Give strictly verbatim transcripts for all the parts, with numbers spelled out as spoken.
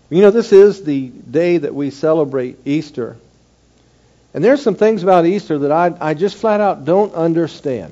You know, this is the day that we celebrate Easter. And there's some things about Easter that I, I just flat out don't understand.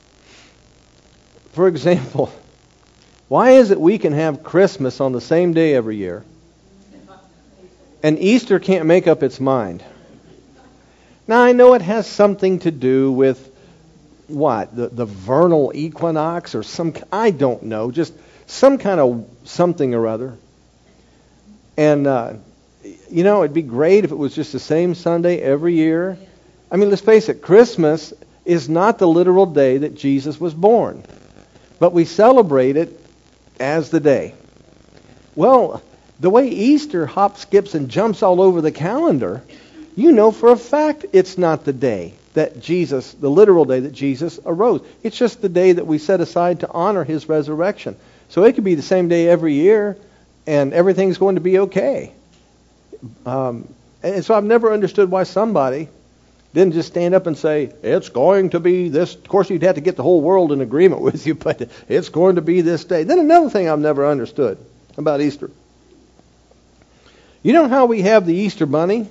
For example, why is it we can have Christmas on the same day every year, and Easter can't make up its mind? Now, I know it has something to do with, what, the, the vernal equinox or some, I don't know, just some kind of something or other. And, uh, you know, it'd be great if it was just the same Sunday every year. I mean, let's face it, Christmas is not the literal day that Jesus was born, but we celebrate it as the day. Well, the way Easter hops, skips, and jumps all over the calendar, you know for a fact it's not the day that Jesus, the literal day that Jesus arose. It's just the day that we set aside to honor His resurrection. So it could be the same day every year, and everything's going to be okay. Um, and so I've never understood why somebody didn't just stand up and say, it's going to be this. Of course, you'd have to get the whole world in agreement with you, but it's going to be this day. Then another thing I've never understood about Easter. You know how we have the Easter bunny?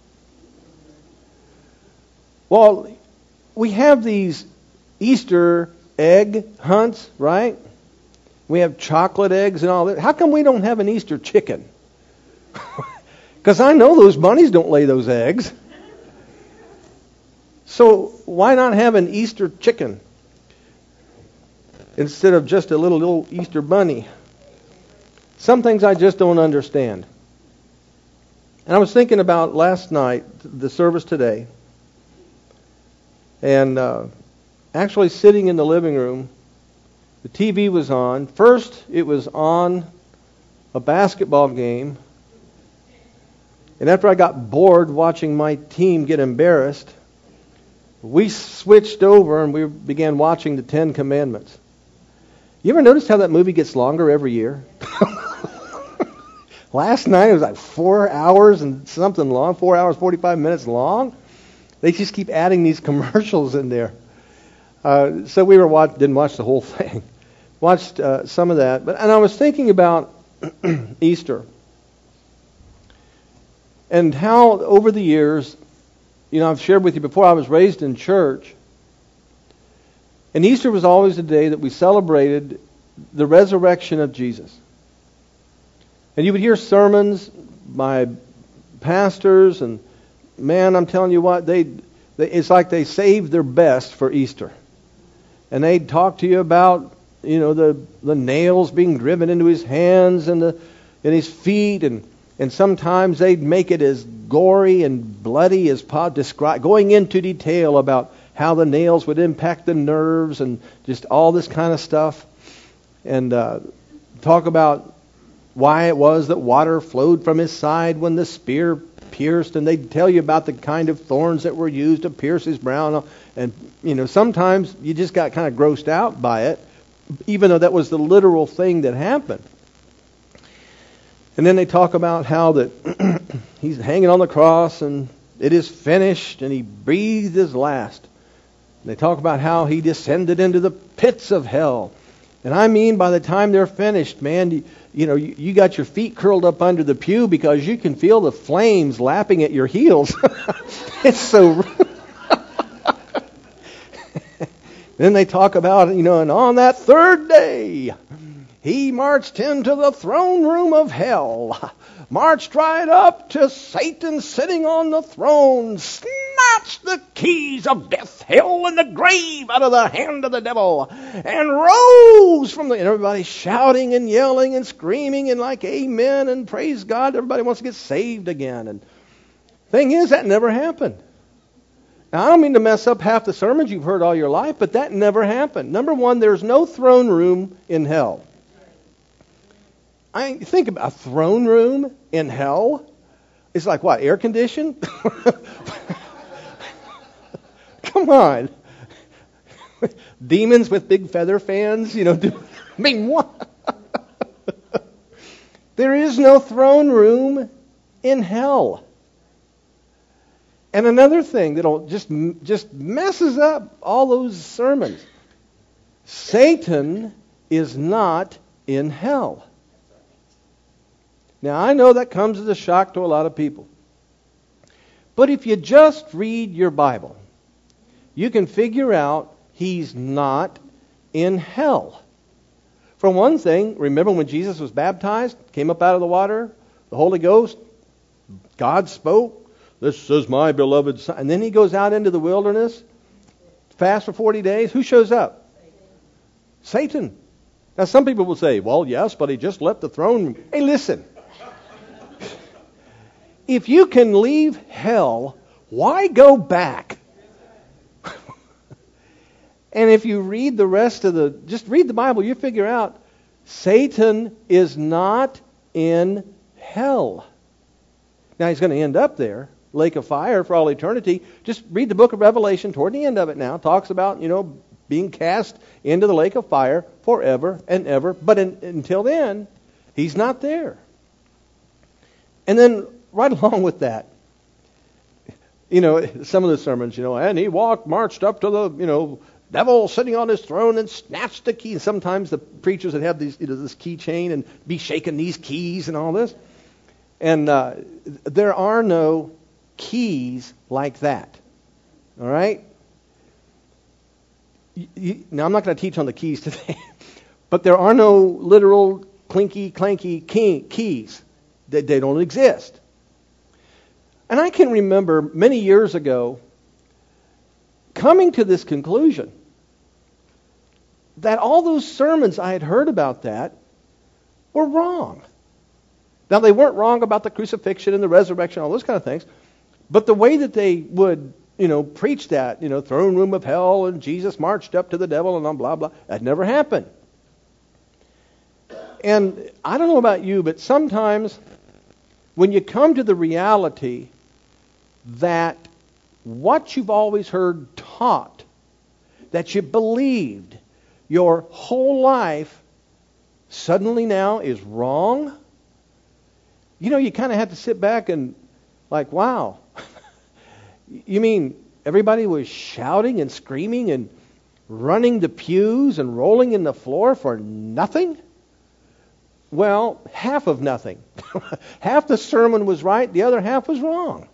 Well, we have these Easter egg hunts, right? We have chocolate eggs and all that. How come we don't have an Easter chicken? Because I know those bunnies don't lay those eggs. So why not have an Easter chicken instead of just a little, little Easter bunny? Some things I just don't understand. And I was thinking about last night, the service today, and uh, actually sitting in the living room, the T V was on. First, it was on a basketball game. And after I got bored watching my team get embarrassed, we switched over and we began watching the Ten Commandments. You ever notice how that movie gets longer every year? Last night it was like four hours and something long, four hours, forty-five minutes long. They just keep adding these commercials in there. Uh, so we were watch, didn't watch the whole thing. Watched uh, some of that. But and I was thinking about Easter. And how over the years, you know, I've shared with you before, I was raised in church. And Easter was always the day that we celebrated the resurrection of Jesus. And you would hear sermons by pastors, and man, I'm telling you what, they, they it's like they saved their best for Easter. And they'd talk to you about, you know, the, the nails being driven into his hands and the and his feet, and And sometimes they'd make it as gory and bloody as possible, describe, going into detail about how the nails would impact the nerves and just all this kind of stuff. And uh, talk about why it was that water flowed from his side when the spear pierced. And they'd tell you about the kind of thorns that were used to pierce his brow. And, you know, sometimes you just got kind of grossed out by it, even though that was the literal thing that happened. And then they talk about how that he's hanging on the cross and it is finished, and he breathed his last. And they talk about how he descended into the pits of hell. And I mean, by the time they're finished, man, you, you know, you, you got your feet curled up under the pew because you can feel the flames lapping at your heels. It's so... Then they talk about, you know, and on that third day, he marched into the throne room of hell, marched right up to Satan sitting on the throne, snatched the keys of death, hell, and the grave out of the hand of the devil, and rose from the... And everybody shouting and yelling and screaming and like, amen, and praise God. Everybody wants to get saved again. And thing is, that never happened. Now, I don't mean to mess up half the sermons you've heard all your life, but that never happened. Number one, there's no throne room in hell. I think about a throne room in hell. It's like what, air conditioned? Come on. Demons with big feather fans, you know. Do, I mean, what? There is no throne room in hell. And another thing that'll just just messes up all those sermons. Satan is not in hell. Now, I know that comes as a shock to a lot of people. But if you just read your Bible, you can figure out he's not in hell. For one thing, remember when Jesus was baptized, came up out of the water, the Holy Ghost, God spoke, "This is my beloved Son." And then he goes out into the wilderness, fast for forty days. Who shows up? Satan. Satan. Now some people will say, well, yes, but he just left the throne. Hey, listen. If you can leave hell, why go back? And if you read the rest of the, just read the Bible, you figure out Satan is not in hell. Now he's going to end up there, lake of fire for all eternity. Just read the book of Revelation toward the end of it now. It talks about, you know, being cast into the lake of fire forever and ever. But in, until then, he's not there. And then right along with that, you know, some of the sermons, you know, and he walked, marched up to the, you know, devil sitting on his throne and snatched the key. And sometimes the preachers would have these, you know, this keychain and be shaking these keys and all this. And uh, there are no keys like that. All right? You, you, now, I'm not going to teach on the keys today. But there are no literal clinky, clanky key, keys. They, they don't exist. And I can remember many years ago coming to this conclusion that all those sermons I had heard about that were wrong. Now, they weren't wrong about the crucifixion and the resurrection, all those kind of things, but the way that they would, you know, preach that, you know, throne room of hell and Jesus marched up to the devil and blah, blah, that never happened. And I don't know about you, but sometimes when you come to the reality that what you've always heard taught, that you believed your whole life, suddenly now is wrong, you know, you kind of have to sit back and like, wow. You mean everybody was shouting and screaming and running the pews and rolling in the floor for nothing? Well, half of nothing. Half the sermon was right, the other half was wrong.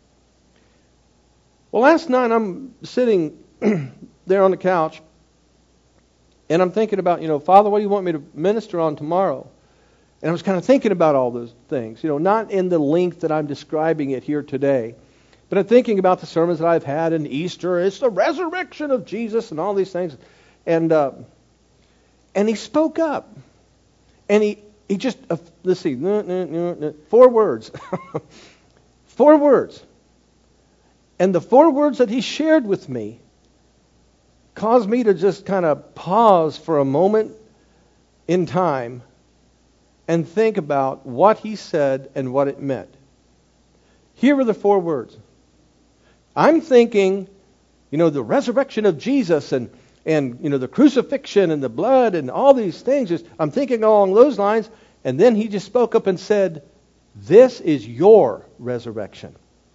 Well, last night I'm sitting there on the couch, and I'm thinking about, you know, Father, what do you want me to minister on tomorrow? And I was kind of thinking about all those things, you know, not in the length that I'm describing it here today, but I'm thinking about the sermons that I've had in Easter. It's the resurrection of Jesus and all these things. And uh, and he spoke up. And he, he just, uh, let's see, four words. Four words. And the four words that he shared with me caused me to just kind of pause for a moment in time and think about what he said and what it meant. Here are the four words. I'm thinking, you know, the resurrection of Jesus and, and you know, the crucifixion and the blood and all these things. Just, I'm thinking along those lines. And then he just spoke up and said, this is your resurrection.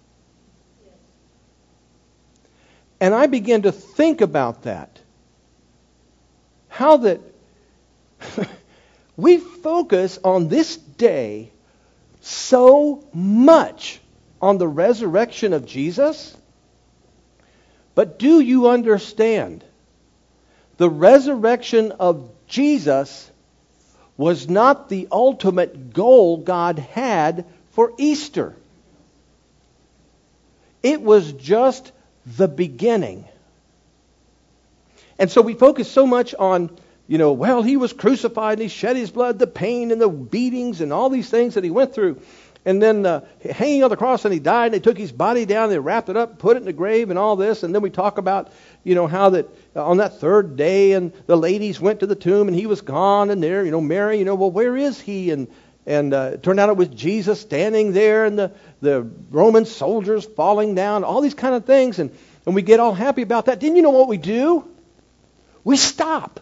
And I began to think about that. How that we focus on this day so much on the resurrection of Jesus. But do you understand? The resurrection of Jesus was not the ultimate goal God had for Easter. It was just the beginning. And so we focus so much on, you know, well, he was crucified and he shed his blood, the pain and the beatings and all these things that he went through. And then uh, hanging on the cross and he died and they took his body down, they wrapped it up, put it in the grave and all this. And then we talk about, you know, how that uh, on that third day and the ladies went to the tomb and he was gone and there, you know, Mary, you know, well, where is he? And and uh, it turned out it was Jesus standing there and the, the Roman soldiers falling down, all these kind of things. And, and we get all happy about that. Didn't you know what we do? We stop.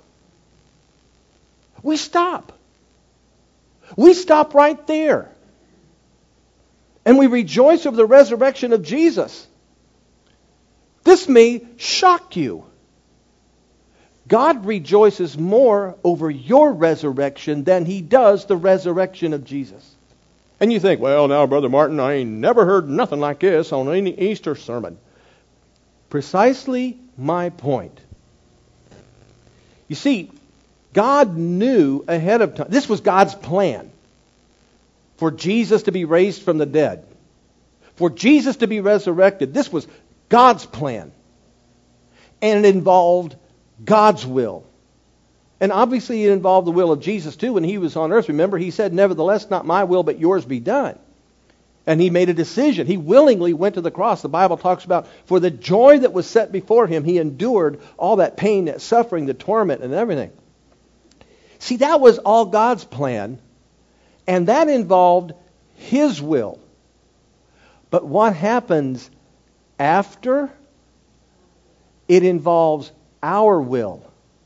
We stop. We stop right there. And we rejoice over the resurrection of Jesus. This may shock you. God rejoices more over your resurrection than he does the resurrection of Jesus. And you think, well, now, Brother Martin, I ain't never heard nothing like this on any Easter sermon. Precisely my point. You see, God knew ahead of time. This was God's plan. For Jesus to be raised from the dead. For Jesus to be resurrected. This was God's plan. And it involved God's will. And obviously it involved the will of Jesus too when he was on earth. Remember, he said, nevertheless, not my will, but yours be done. And he made a decision. He willingly went to the cross. The Bible talks about, for the joy that was set before him, he endured all that pain, that suffering, the torment, and everything. See, that was all God's plan. And that involved his will. But what happens after? It involves our will.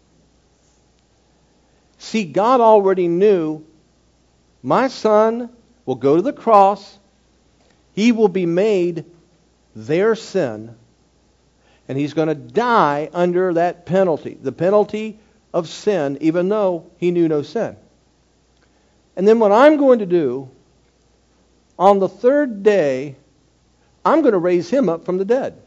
See, God already knew my son will go to the cross. He will be made their sin. And he's going to die under that penalty. The penalty of sin, even though he knew no sin. And then what I'm going to do, on the third day, I'm going to raise him up from the dead.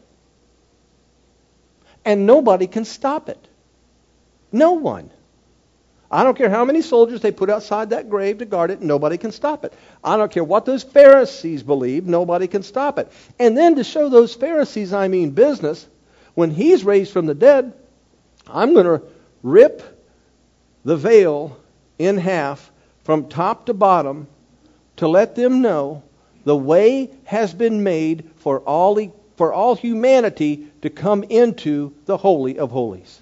And nobody can stop it. No one. I don't care how many soldiers they put outside that grave to guard it, nobody can stop it. I don't care what those Pharisees believe, nobody can stop it. And then to show those Pharisees I mean business, when he's raised from the dead, I'm going to rip the veil in half from top to bottom to let them know the way has been made for all, for all humanity to come into the Holy of Holies.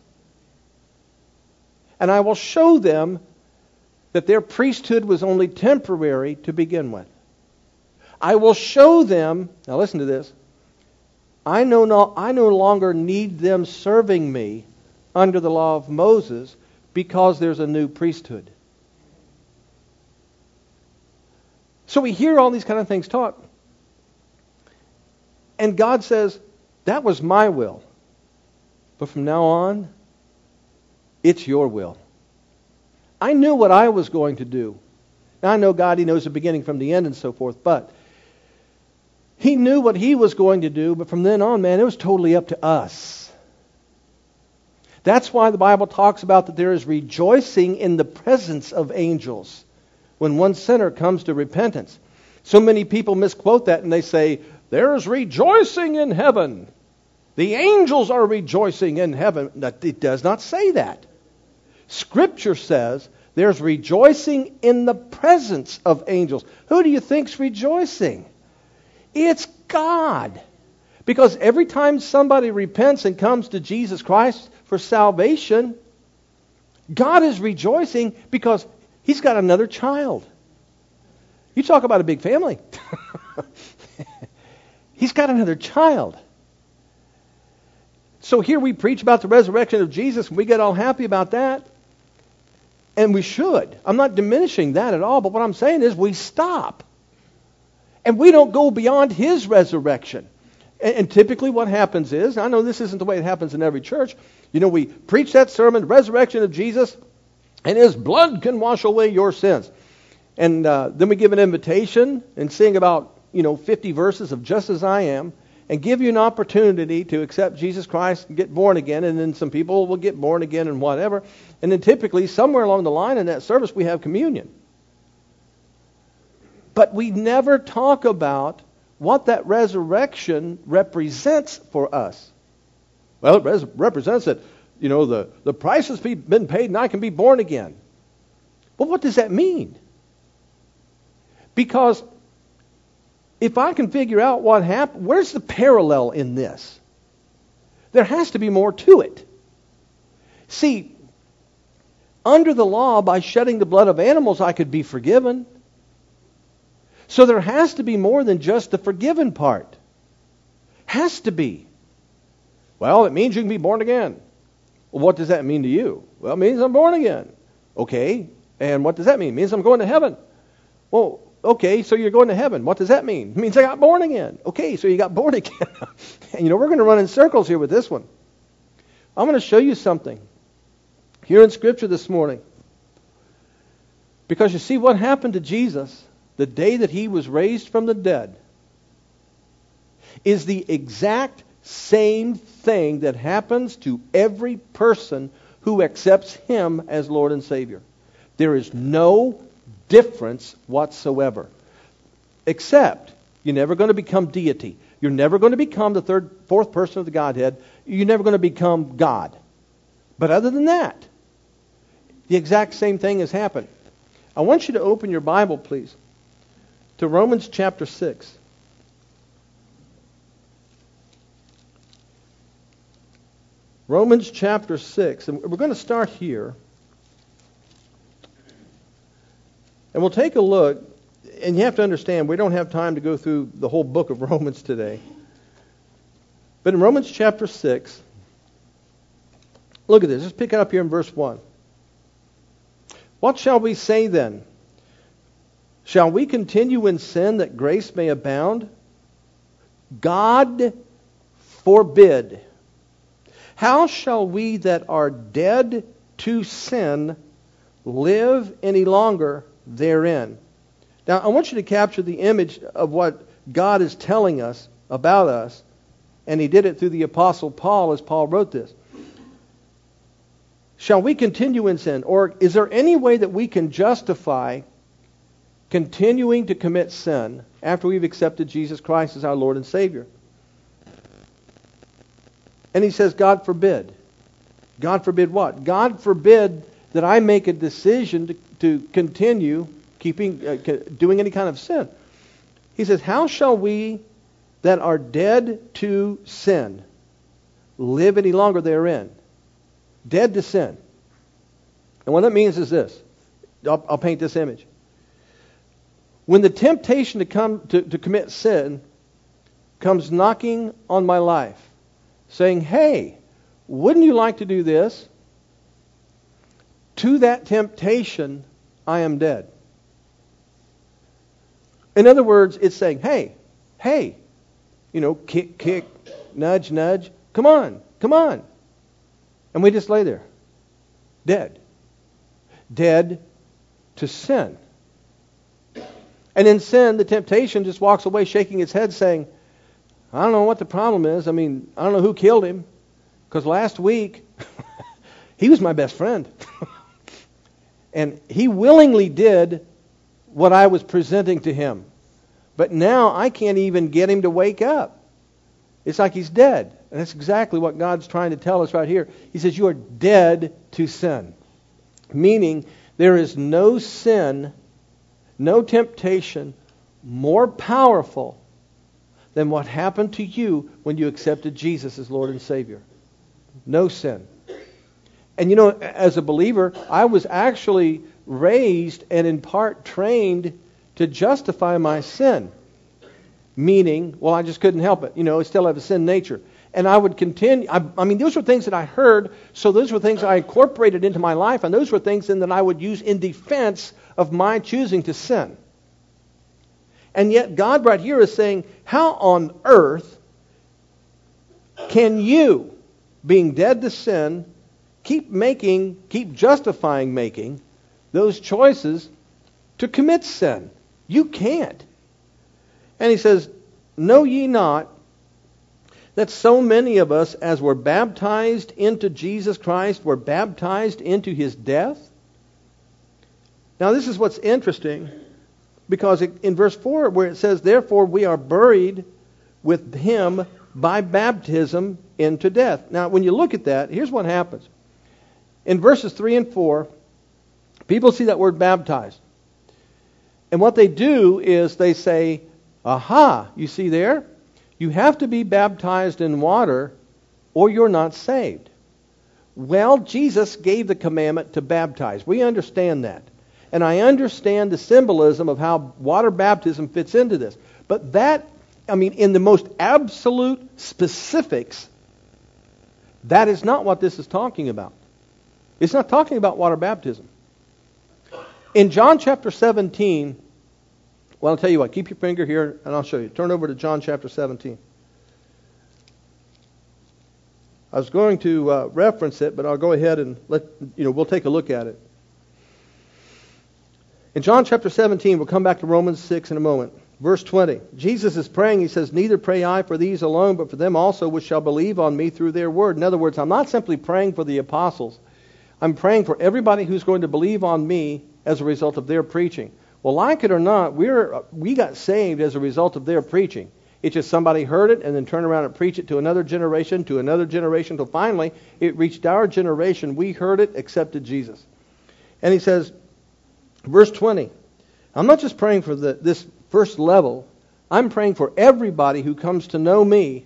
And I will show them that their priesthood was only temporary to begin with. I will show them, now listen to this, I no, no, I no longer need them serving me under the law of Moses because there's a new priesthood. So we hear all these kind of things taught. And God says, that was my will. But from now on, it's your will. I knew what I was going to do. Now I know God, He knows the beginning from the end and so forth, but He knew what He was going to do, but from then on, man, it was totally up to us. That's why the Bible talks about that there is rejoicing in the presence of angels when one sinner comes to repentance. So many people misquote that and they say, there's rejoicing in heaven. The angels are rejoicing in heaven. It does not say that. Scripture says there's rejoicing in the presence of angels. Who do you think's rejoicing? It's God. Because every time somebody repents and comes to Jesus Christ for salvation, God is rejoicing because He's got another child. You talk about a big family. He's got another child. So here we preach about the resurrection of Jesus, and we get all happy about that. And we should. I'm not diminishing that at all, but what I'm saying is we stop. And we don't go beyond His resurrection. And, and typically what happens is, I know this isn't the way it happens in every church, you know, we preach that sermon, the resurrection of Jesus, and His blood can wash away your sins. And uh, then we give an invitation and sing about, you know, fifty verses of Just As I Am, and give you an opportunity to accept Jesus Christ and get born again. And then some people will get born again and whatever. And then typically, somewhere along the line in that service, we have communion. But we never talk about what that resurrection represents for us. Well, it res- represents that, you know, the, the price has been paid and I can be born again. Well, what does that mean? Because if I can figure out what happened, where's the parallel in this? There has to be more to it. See, under the law, by shedding the blood of animals, I could be forgiven. So there has to be more than just the forgiven part. Has to be. Well, it means you can be born again. Well, what does that mean to you? Well, it means I'm born again. Okay, and what does that mean? It means I'm going to heaven. Well, okay, so you're going to heaven. What does that mean? It means I got born again. Okay, so you got born again. And you know, we're going to run in circles here with this one. I'm going to show you something here in Scripture this morning. Because you see what happened to Jesus. the day that he was raised from the dead, is the exact same thing that happens to every person who accepts him as Lord and Savior. There is no difference whatsoever. Except, you're never going to become deity. You're never going to become the third, fourth person of the Godhead. You're never going to become God. But other than that, the exact same thing has happened. I want you to open your Bible, please, to Romans chapter six. Romans chapter six. And we're going to start here. And we'll take a look. And you have to understand, we don't have time to go through the whole book of Romans today. But in Romans chapter six, look at this. Let's pick it up here in verse one. What shall we say then? Shall we continue in sin that grace may abound? God forbid. How shall we that are dead to sin live any longer therein? Now, I want you to capture the image of what God is telling us about us, and he did it through the Apostle Paul as Paul wrote this. Shall we continue in sin? Or is there any way that we can justify continuing to commit sin after we've accepted Jesus Christ as our Lord and Savior? And he says, God forbid. God forbid what? God forbid that I make a decision to, to continue keeping, uh, doing any kind of sin. He says, how shall we that are dead to sin live any longer therein? Dead to sin. And what that means is this. I'll, I'll paint this image. When the temptation to come to, to commit sin comes knocking on my life, saying, hey, wouldn't you like to do this? To that temptation, I am dead. In other words, it's saying, hey, hey, you know, kick, kick, nudge, nudge, come on, come on. And we just lay there, dead. Dead to sin. And in sin, the temptation just walks away shaking its head saying, I don't know what the problem is. I mean, I don't know who killed him. Because last week, he was my best friend. And he willingly did what I was presenting to him. But now I can't even get him to wake up. It's like he's dead. And that's exactly what God's trying to tell us right here. He says, you are dead to sin. Meaning, there is no sin, no temptation more powerful than what happened to you when you accepted Jesus as Lord and Savior. No sin. And you know, as a believer, I was actually raised and in part trained to justify my sin. Meaning, well, I just couldn't help it. You know, I still have a sin nature. And I would continue. I, I mean, those were things that I heard, so those were things I incorporated into my life, and those were things then that I would use in defense of my choosing to sin. And yet God right here is saying, how on earth can you, being dead to sin, keep making, keep justifying making those choices to commit sin? You can't. And he says, know ye not that so many of us, as were baptized into Jesus Christ, were baptized into his death? Now this is what's interesting, because in verse four where it says, therefore we are buried with him by baptism into death. Now when you look at that, here's what happens. In verses three and four, people see that word baptized. And what they do is they say, aha, you see there? You have to be baptized in water or you're not saved. Well, Jesus gave the commandment to baptize. We understand that. And I understand the symbolism of how water baptism fits into this. But that, I mean, in the most absolute specifics, that is not what this is talking about. It's not talking about water baptism. In John chapter seventeen, well, I'll tell you what, keep your finger here and I'll show you. Turn over to John chapter seventeen. I was going to uh, reference it, but I'll go ahead and let, you know, we'll take a look at it. In John chapter seventeen, we'll come back to Romans six in a moment. Verse twenty, Jesus is praying. He says, neither pray I for these alone, but for them also which shall believe on me through their word. In other words, I'm not simply praying for the apostles. I'm praying for everybody who's going to believe on me as a result of their preaching. Well, like it or not, we're we got saved as a result of their preaching. It's just somebody heard it and then turned around and preached it to another generation, to another generation, until finally it reached our generation. We heard it, accepted Jesus. And he says, verse twenty, I'm not just praying for the, this first level. I'm praying for everybody who comes to know me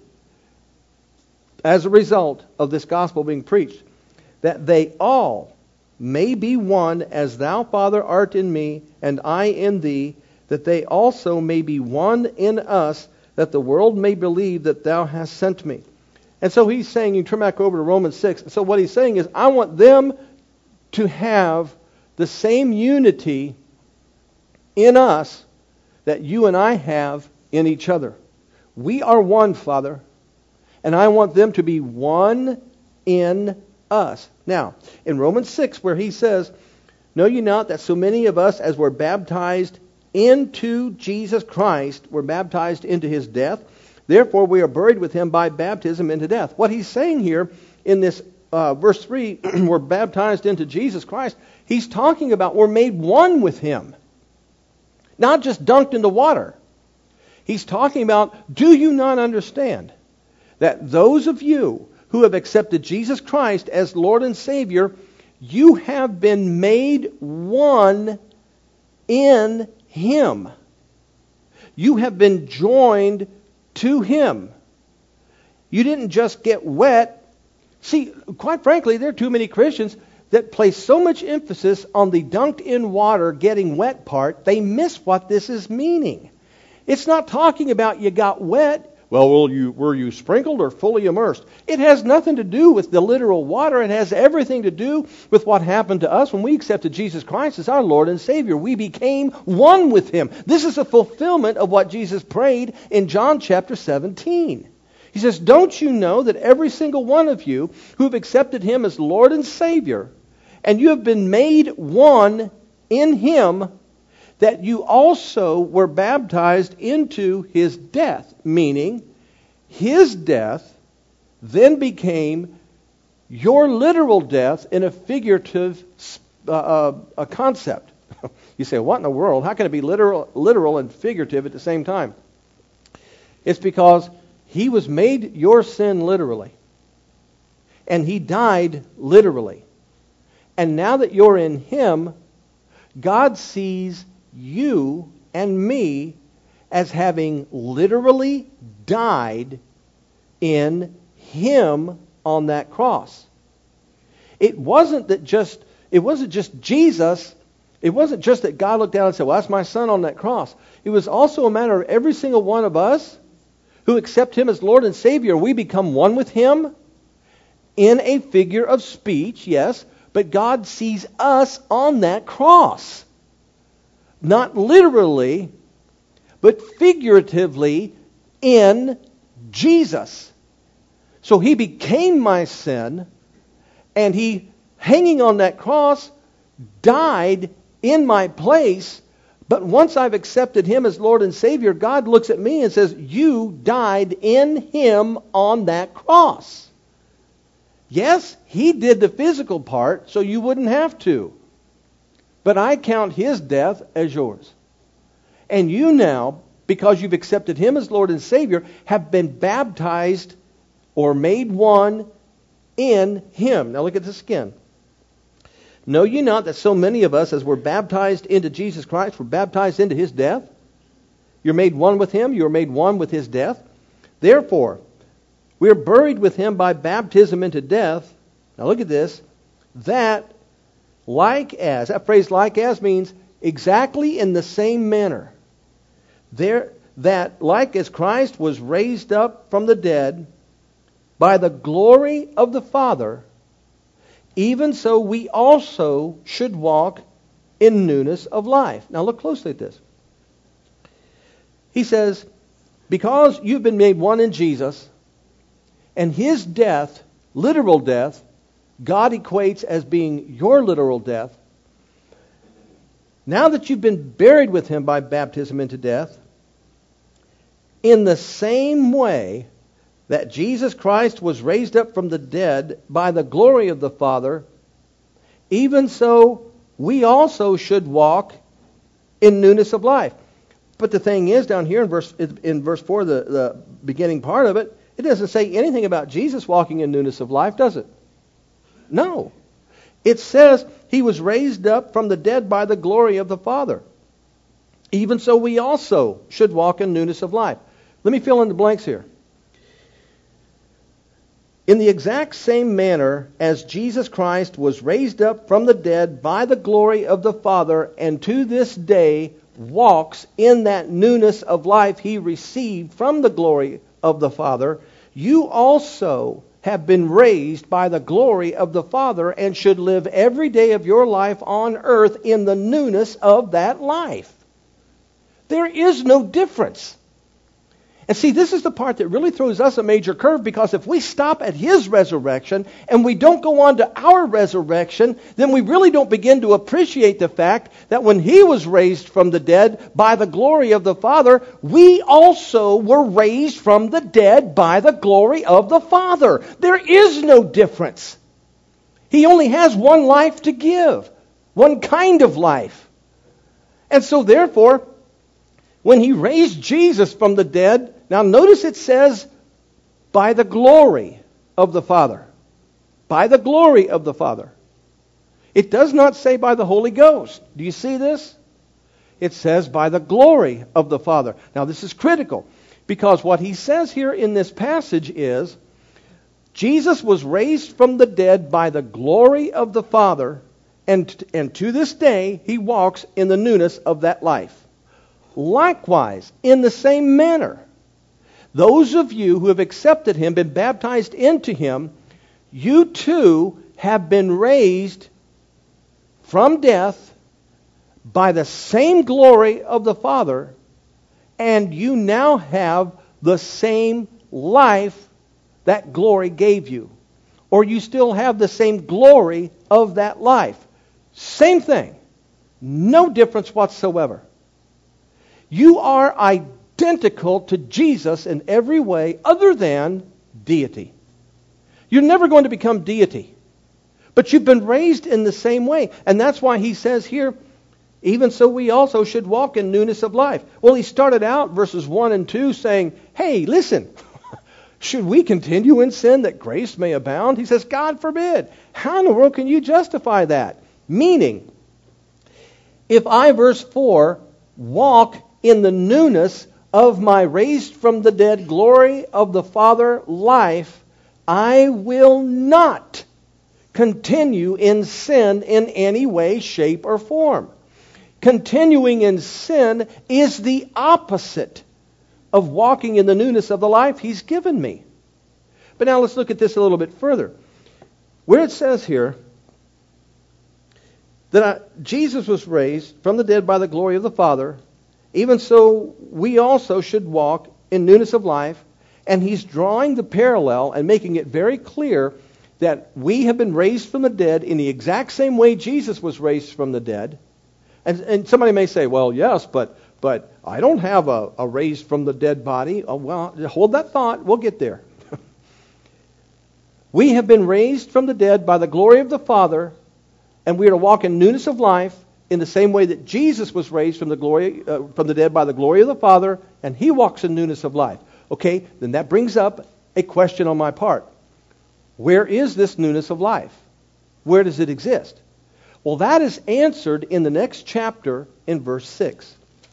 as a result of this gospel being preached, that they all may be one as thou, Father, art in me, and I in thee, that they also may be one in us, that the world may believe that thou hast sent me. And so he's saying, you turn back over to Romans six, so what he's saying is, I want them to have the same unity in us that you and I have in each other. We are one, Father, and I want them to be one in us. Now, in Romans six, where he says, know ye not that so many of us as were baptized into Jesus Christ were baptized into his death? Therefore we are buried with him by baptism into death. What he's saying here in this uh, verse three, we're baptized into Jesus Christ, he's talking about we're made one with him. Not just dunked into water. He's talking about, do you not understand that those of you who have accepted Jesus Christ as Lord and Savior, you have been made one in him. You have been joined to him. You didn't just get wet. See, quite frankly, there are too many Christians that place so much emphasis on the dunked in water getting wet part, they miss what this is meaning. It's not talking about you got wet. Well, will you, were you sprinkled or fully immersed? It has nothing to do with the literal water. It has everything to do with what happened to us when we accepted Jesus Christ as our Lord and Savior. We became one with him. This is a fulfillment of what Jesus prayed in John chapter seventeen. He says, don't you know that every single one of you who have accepted him as Lord and Savior, and you have been made one in him, that you also were baptized into his death, meaning his death then became your literal death in a figurative uh, uh, a concept. You say, what in the world? How can it be literal, literal and figurative at the same time? It's because he was made your sin literally, and he died literally. And now that you're in him, God sees you and me as having literally died in him on that cross. It wasn't that just it wasn't just Jesus, it wasn't just that God looked down and said, well, that's my son on that cross. It was also a matter of every single one of us who accept him as Lord and Savior. We become one with him in a figure of speech, yes, but God sees us on that cross. Not literally, but figuratively in Jesus. So he became my sin, and he, hanging on that cross, died in my place. But once I've accepted him as Lord and Savior, God looks at me and says, you died in him on that cross. Yes, he did the physical part, so you wouldn't have to. But I count his death as yours. And you now, because you've accepted him as Lord and Savior, have been baptized or made one in him. Now look at this again. Know ye not that so many of us, as were baptized into Jesus Christ, were baptized into his death? You're made one with him. You're made one with his death. Therefore, we are buried with him by baptism into death. Now look at this. That like as, that phrase like as means exactly in the same manner. There, that like as Christ was raised up from the dead by the glory of the Father, even so we also should walk in newness of life. Now look closely at this. He says, because you've been made one in Jesus, and his death, literal death, God equates as being your literal death. Now that you've been buried with him by baptism into death, in the same way that Jesus Christ was raised up from the dead by the glory of the Father, even so we also should walk in newness of life. But the thing is, down here in verse in verse four, the, the beginning part of it, it doesn't say anything about Jesus walking in newness of life, does it? No. It says he was raised up from the dead by the glory of the Father. Even so we also should walk in newness of life. Let me fill in the blanks here. In the exact same manner as Jesus Christ was raised up from the dead by the glory of the Father, and to this day walks in that newness of life he received from the glory of the Father, you also have been raised by the glory of the Father and should live every day of your life on earth in the newness of that life. There is no difference. And see, this is the part that really throws us a major curve, because if we stop at his resurrection and we don't go on to our resurrection, then we really don't begin to appreciate the fact that when he was raised from the dead by the glory of the Father, we also were raised from the dead by the glory of the Father. There is no difference. He only has one life to give, one kind of life. And so therefore, when he raised Jesus from the dead, now notice it says, by the glory of the Father. By the glory of the Father. It does not say by the Holy Ghost. Do you see this? It says by the glory of the Father. Now this is critical, because what he says here in this passage is, Jesus was raised from the dead by the glory of the Father, and, and to this day he walks in the newness of that life. Likewise, in the same manner, those of you who have accepted him, been baptized into him, you too have been raised from death by the same glory of the Father, and you now have the same life that glory gave you. Or you still have the same glory of that life. Same thing. No difference whatsoever. You are identical to Jesus in every way other than deity. You're never going to become deity. But you've been raised in the same way. And that's why he says here, even so we also should walk in newness of life. Well, he started out verses one and two saying, hey, listen, should we continue in sin that grace may abound? He says, God forbid. How in the world can you justify that? Meaning, if I, verse four, walk in the newness of my raised from the dead glory of the Father life, I will not continue in sin in any way, shape, or form. Continuing in sin is the opposite of walking in the newness of the life he's given me. But now let's look at this a little bit further. Where it says here that I, Jesus was raised from the dead by the glory of the Father, even so we also should walk in newness of life. And he's drawing the parallel and making it very clear that we have been raised from the dead in the exact same way Jesus was raised from the dead. And, and somebody may say, well, yes, but but I don't have a, a raised from the dead body. Oh, well, hold that thought. We'll get there. We have been raised from the dead by the glory of the Father, and we are to walk in newness of life in the same way that Jesus was raised from the glory uh, from the dead by the glory of the Father, and he walks in newness of life. Okay, then that brings up a question on my part. Where is this newness of life? Where does it exist? Well, that is answered in the next chapter in verse six.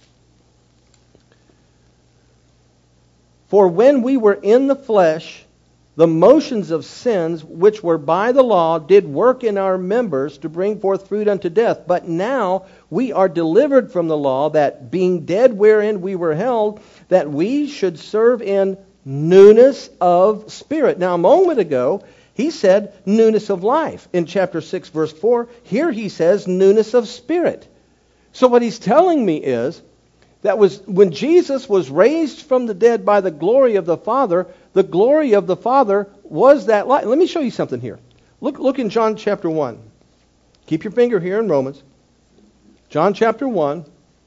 For when we were in the flesh, the motions of sins which were by the law did work in our members to bring forth fruit unto death. But now we are delivered from the law, that being dead wherein we were held, that we should serve in newness of spirit. Now a moment ago, he said newness of life in chapter six, verse four. Here he says newness of spirit. So what he's telling me is that was when Jesus was raised from the dead by the glory of the Father, the glory of the Father was that light. Let me show you something here. Look, look in John chapter one. Keep your finger here in Romans. John chapter one,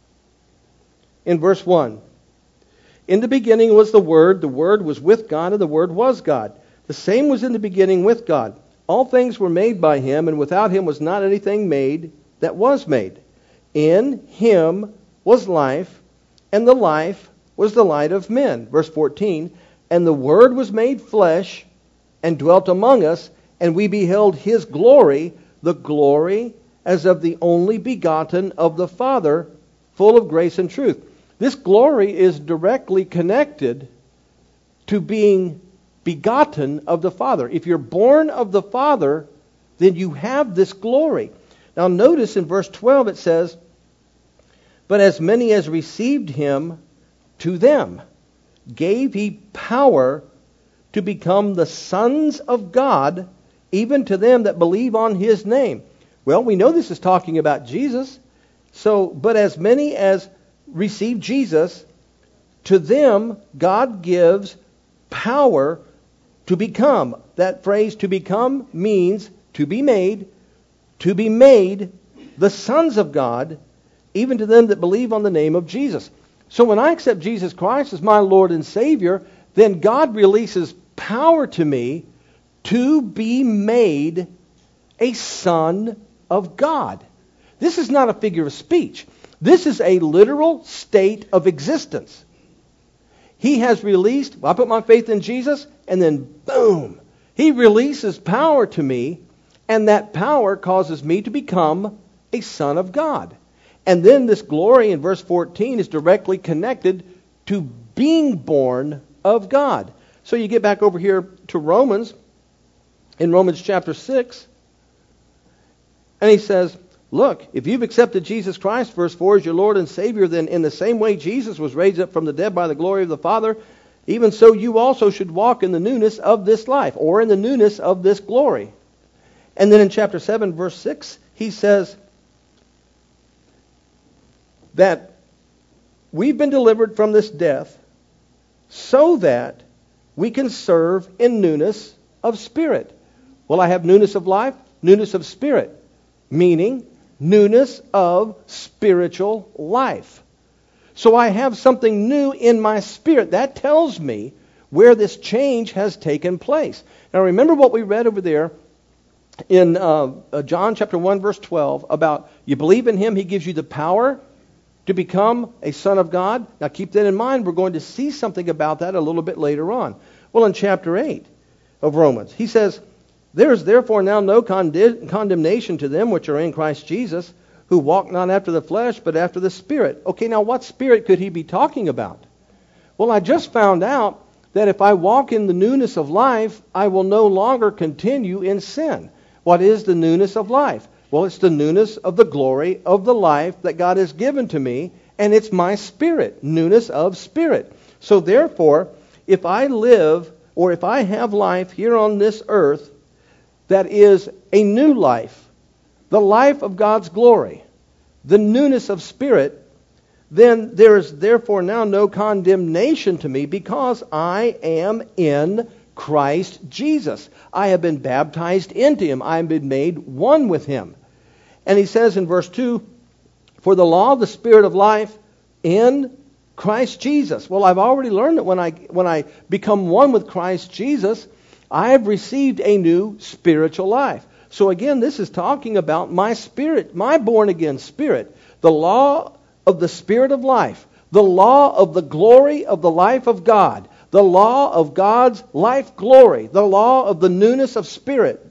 in verse one. In the beginning was the Word, the Word was with God, and the Word was God. The same was in the beginning with God. All things were made by Him, and without Him was not anything made that was made. In Him was life, and the life was the light of men. Verse fourteen, and the Word was made flesh, and dwelt among us, and we beheld His glory, the glory as of the only begotten of the Father, full of grace and truth. This glory is directly connected to being begotten of the Father. If you're born of the Father, then you have this glory. Now notice in verse twelve it says, but as many as received Him, to them gave He power to become the sons of God, even to them that believe on His name. Well, we know this is talking about Jesus. So, but as many as receive Jesus, to them God gives power to become. That phrase, to become, means to be made, to be made the sons of God, even to them that believe on the name of Jesus. So when I accept Jesus Christ as my Lord and Savior, then God releases power to me to be made a son of God. This is not a figure of speech. This is a literal state of existence. He has released, well, I put my faith in Jesus, and then boom, He releases power to me, and that power causes me to become a son of God. And then this glory in verse fourteen is directly connected to being born of God. So you get back over here to Romans, in Romans chapter six, and he says, look, if you've accepted Jesus Christ, verse four, as your Lord and Savior, then in the same way Jesus was raised up from the dead by the glory of the Father, even so you also should walk in the newness of this life, or in the newness of this glory. And then in chapter seven, verse six, he says that we've been delivered from this death so that we can serve in newness of spirit. Well, I have newness of life, newness of spirit, meaning newness of spiritual life. So I have something new in my spirit. That tells me where this change has taken place. Now remember what we read over there in uh, uh, John chapter one, verse twelve, about you believe in Him, He gives you the power to become a son of God. Now keep that in mind. We're going to see something about that a little bit later on. Well, in chapter eight of Romans, he says, there is therefore now no condi- condemnation to them which are in Christ Jesus, who walk not after the flesh, but after the Spirit. Okay, now what spirit could he be talking about? Well, I just found out that if I walk in the newness of life, I will no longer continue in sin. What is the newness of life? Well, it's the newness of the glory of the life that God has given to me, and it's my spirit, newness of spirit. So therefore, if I live, or if I have life here on this earth, that is a new life, the life of God's glory, the newness of spirit, then there is therefore now no condemnation to me, because I am in Christ Jesus. I have been baptized into Him. I have been made one with Him. And he says in verse two, for the law of the Spirit of life in Christ Jesus. Well, I've already learned that when I when I become one with Christ Jesus, I have received a new spiritual life. So again, this is talking about my spirit, my born-again spirit, the law of the Spirit of life, the law of the glory of the life of God, the law of God's life glory, the law of the newness of spirit.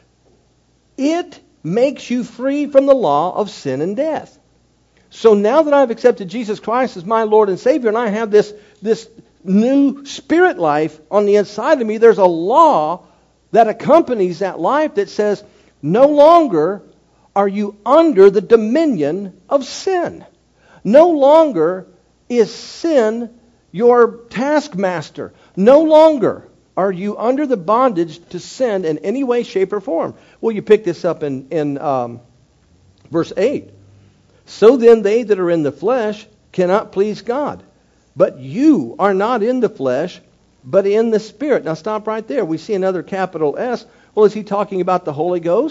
It makes you free from the law of sin and death. So now that I've accepted Jesus Christ as my Lord and Savior, and I have this, this new spirit life on the inside of me, there's a law that accompanies that life that says, no longer are you under the dominion of sin. No longer is sin your taskmaster. No longer are you under the bondage to sin in any way, shape, or form. Well, you pick this up in, in um, verse eight. So then they that are in the flesh cannot please God. But you are not in the flesh, but in the Spirit. Now stop right there. We see another capital S. Well, is he talking about the Holy Ghost? Well,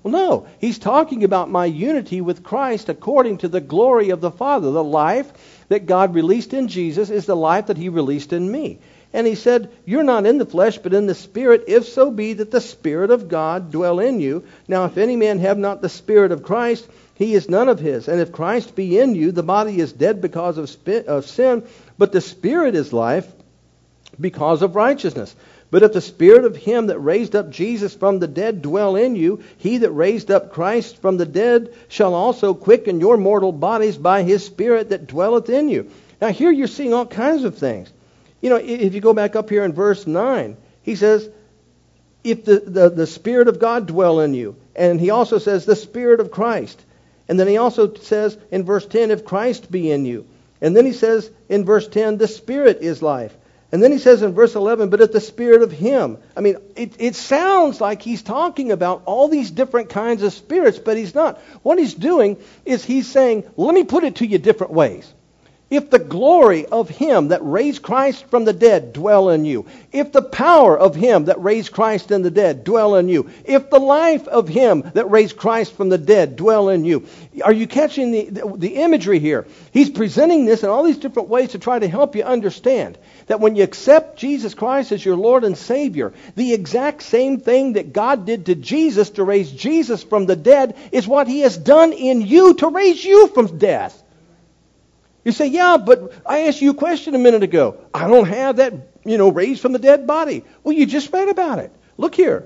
Well, no. He's talking about my unity with Christ according to the glory of the Father. The life that God released in Jesus is the life that he released in me. And he said, you're not in the flesh, but in the Spirit, if so be that the Spirit of God dwell in you. Now, if any man have not the Spirit of Christ, he is none of his. And if Christ be in you, the body is dead because of, spi- of sin, but the Spirit is life because of righteousness. But if the Spirit of him that raised up Jesus from the dead dwell in you, he that raised up Christ from the dead shall also quicken your mortal bodies by his Spirit that dwelleth in you. Now here you're seeing all kinds of things. You know, if you go back up here in verse nine, he says, if the, the, the Spirit of God dwell in you. And he also says, the Spirit of Christ. And then he also says in verse ten, if Christ be in you. And then he says in verse ten, the Spirit is life. And then he says in verse eleven, but if the Spirit of him. I mean, it, it sounds like he's talking about all these different kinds of spirits, but he's not. What he's doing is he's saying, let me put it to you different ways. If the glory of him that raised Christ from the dead dwell in you, if the power of him that raised Christ in the dead dwell in you, if the life of him that raised Christ from the dead dwell in you, are you catching the, the, the imagery here? He's presenting this in all these different ways to try to help you understand that when you accept Jesus Christ as your Lord and Savior, the exact same thing that God did to Jesus to raise Jesus from the dead is what he has done in you to raise you from death. You say, yeah, but I asked you a question a minute ago. I don't have that, you know, raised from the dead body. Well, you just read about it. Look here.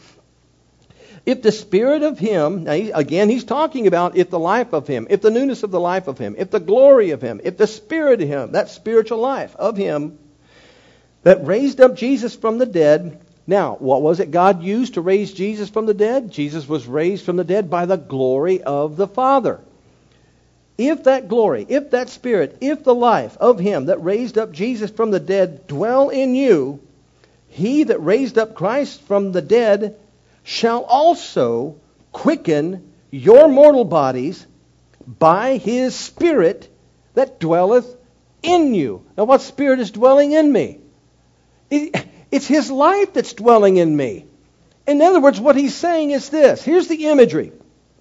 If the Spirit of him, now he, again, he's talking about if the life of him, if the newness of the life of him, if the glory of him, if the Spirit of him, that spiritual life of him that raised up Jesus from the dead. Now, what was it God used to raise Jesus from the dead? Jesus was raised from the dead by the glory of the Father. If that glory, if that Spirit, if the life of him that raised up Jesus from the dead dwell in you, he that raised up Christ from the dead shall also quicken your mortal bodies by his Spirit that dwelleth in you. Now, what Spirit is dwelling in me? It, it's his life that's dwelling in me. In other words, what he's saying is this. Here's the imagery.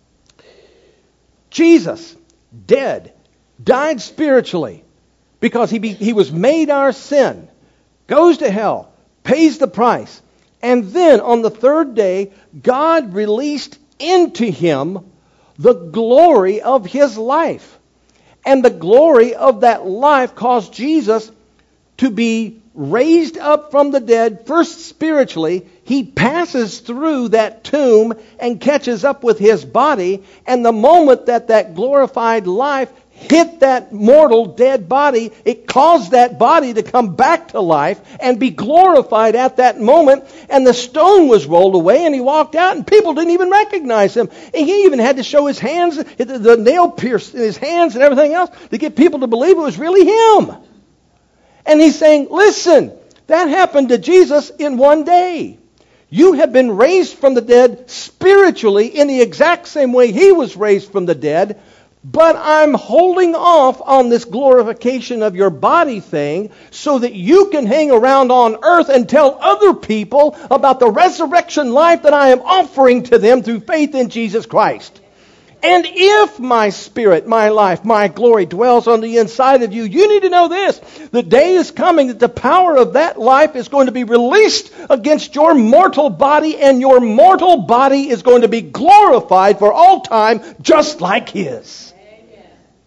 Jesus, dead, died spiritually because he, be, he was made our sin, goes to hell, pays the price, and then on the third day, God released into him the glory of his life. And the glory of that life caused Jesus to be raised up from the dead, first spiritually. He passes through that tomb and catches up with his body. And the moment that that glorified life hit that mortal dead body, it caused that body to come back to life and be glorified at that moment. And the stone was rolled away and he walked out and people didn't even recognize him. And he even had to show his hands, the nail pierced in his hands and everything else to get people to believe it was really him. And he's saying, listen, that happened to Jesus in one day. You have been raised from the dead spiritually in the exact same way he was raised from the dead. But I'm holding off on this glorification of your body thing so that you can hang around on earth and tell other people about the resurrection life that I am offering to them through faith in Jesus Christ. And if my Spirit, my life, my glory dwells on the inside of you, you need to know this. The day is coming that the power of that life is going to be released against your mortal body, and your mortal body is going to be glorified for all time, just like his. Amen.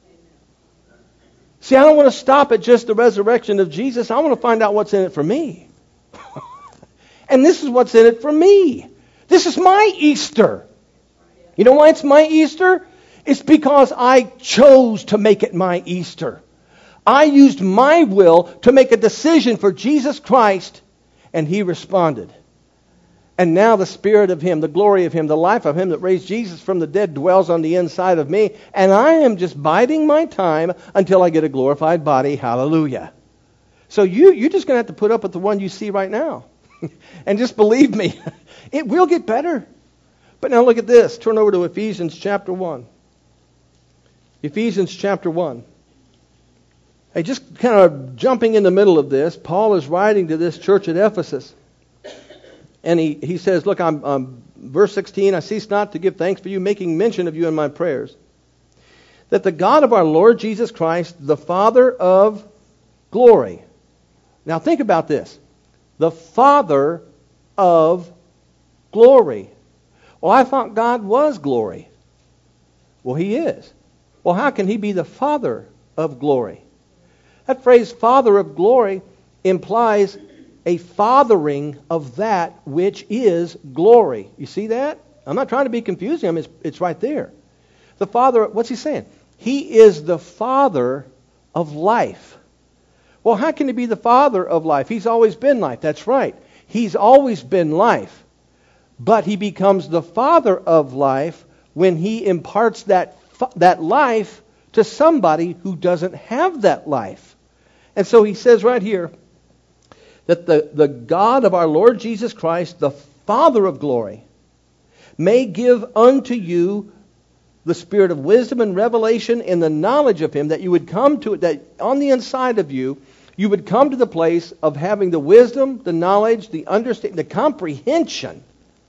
See, I don't want to stop at just the resurrection of Jesus. I want to find out what's in it for me. And this is what's in it for me. This is my Easter. You know why it's my Easter? It's because I chose to make it my Easter. I used my will to make a decision for Jesus Christ, and he responded. And now the Spirit of him, the glory of him, the life of him that raised Jesus from the dead dwells on the inside of me, and I am just biding my time until I get a glorified body. Hallelujah. So you, you're just going to have to put up with the one you see right now. And just believe me, it will get better. But now look at this. Turn over to Ephesians chapter one. Ephesians chapter one. Hey, just kind of jumping in the middle of this, Paul is writing to this church at Ephesus. And he, he says, look, I'm, I'm verse sixteen, I cease not to give thanks for you, making mention of you in my prayers, that the God of our Lord Jesus Christ, the Father of glory. Now think about this. The Father of glory. Well, I thought God was glory. Well, He is. Well, how can He be the Father of glory? That phrase, Father of glory, implies a fathering of that which is glory. You see that? I'm not trying to be confusing. I mean, it's, it's right there. The Father, what's He saying? He is the Father of life. Well, how can He be the Father of life? He's always been life. That's right. He's always been life. But He becomes the Father of life when He imparts that, that life to somebody who doesn't have that life. And so He says right here that the, the God of our Lord Jesus Christ, the Father of glory, may give unto you the spirit of wisdom and revelation in the knowledge of Him, that you would come to it, that on the inside of you, you would come to the place of having the wisdom, the knowledge, the understanding, the comprehension,